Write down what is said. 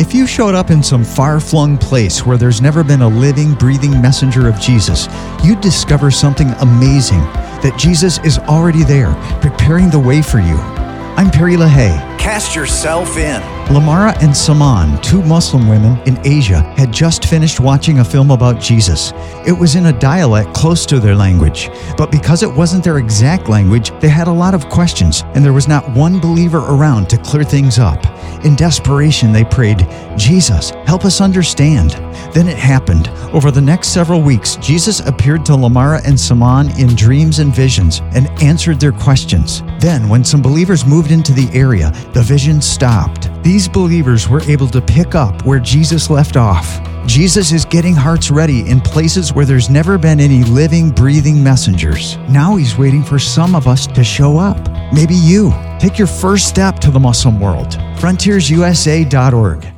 If you showed up in some far-flung place where there's never been a living, breathing messenger of Jesus, you'd discover something amazing, that Jesus is already there, preparing the way for you. I'm Perry LaHaye. Cast yourself in. Lamara and Saman, two Muslim women in Asia, had just finished watching a film about Jesus. It was in a dialect close to their language, but because it wasn't their exact language, they had a lot of questions, and there was not one believer around to clear things up. In desperation, they prayed, "Jesus, help us understand." Then it happened. Over the next several weeks, Jesus appeared to Lamara and Saman in dreams and visions and answered their questions. Then, when some believers moved into the area, the vision stopped. These believers were able to pick up where Jesus left off. Jesus is getting hearts ready in places where there's never been any living, breathing messengers. Now he's waiting for some of us to show up. Maybe you. Take your first step to the Muslim world. FrontiersUSA.org.